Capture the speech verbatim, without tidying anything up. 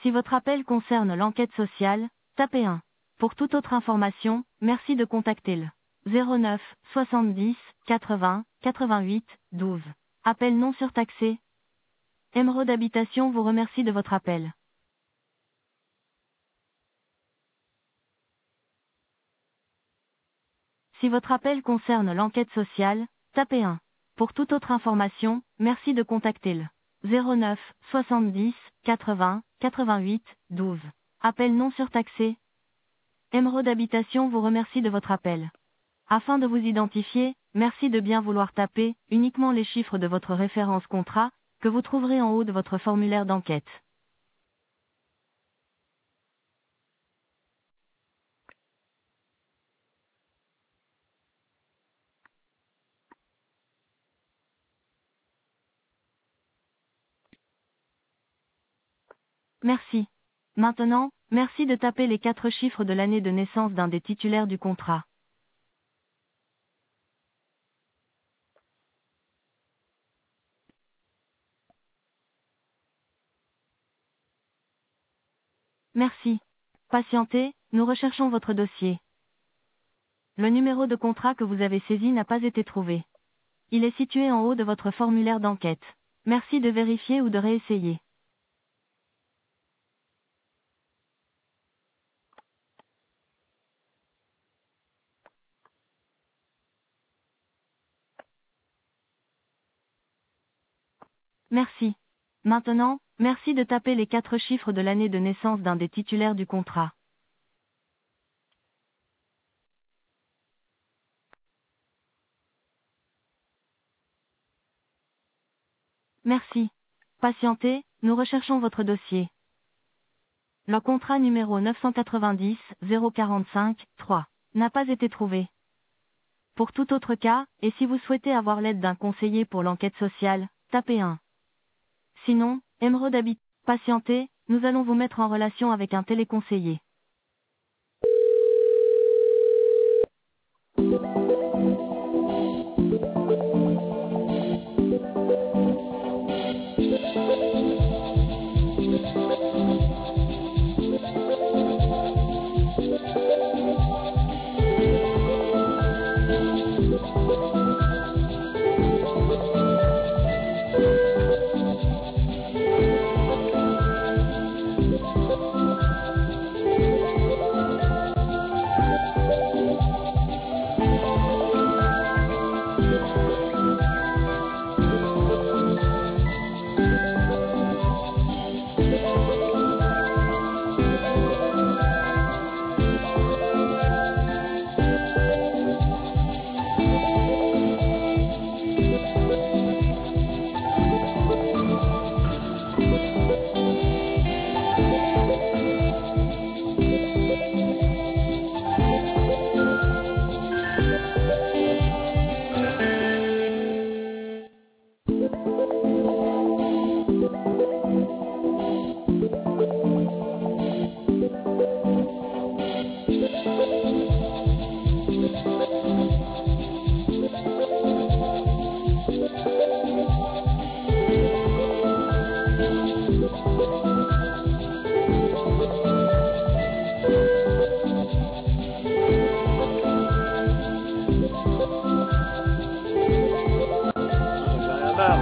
Si votre appel concerne l'enquête sociale, tapez un. Pour toute autre information, merci de contacter le zéro neuf soixante-dix quatre-vingts quatre-vingt-huit douze. Appel non surtaxé. Émeraude Habitation vous remercie de votre appel. Si votre appel concerne l'enquête sociale, tapez un. Pour toute autre information, merci de contacter le zéro neuf soixante-dix quatre-vingts quatre-vingt-huit douze. Appel non surtaxé. Émeraude Habitation vous remercie de votre appel. Afin de vous identifier, merci de bien vouloir taper uniquement les chiffres de votre référence contrat, que vous trouverez en haut de votre formulaire d'enquête. Merci. Maintenant, merci de taper les quatre chiffres de l'année de naissance d'un des titulaires du contrat. Merci. Patientez, nous recherchons votre dossier. Le numéro de contrat que vous avez saisi n'a pas été trouvé. Il est situé en haut de votre formulaire d'enquête. Merci de vérifier ou de réessayer. Merci. Maintenant, merci de taper les quatre chiffres de l'année de naissance d'un des titulaires du contrat. Merci. Patientez, nous recherchons votre dossier. Le contrat numéro neuf cent quatre-vingt-dix zéro quarante-cinq trois n'a pas été trouvé. Pour tout autre cas, et si vous souhaitez avoir l'aide d'un conseiller pour l'enquête sociale, tapez un. Sinon, Émeraude Habit. Patientez, nous allons vous mettre en relation avec un téléconseiller.